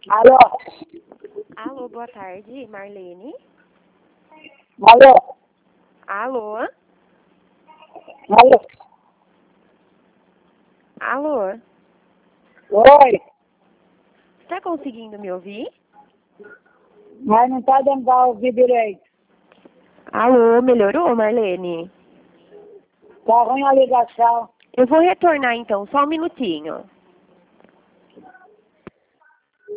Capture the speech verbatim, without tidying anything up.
Alô? Alô, boa tarde, Marlene. Alô? Alô? Alô? Alô? Oi? Está conseguindo me ouvir? Mas não tá dando pra ouvir direito. Alô, melhorou, Marlene? Tá ruim a ligação. Eu vou retornar então, só um minutinho.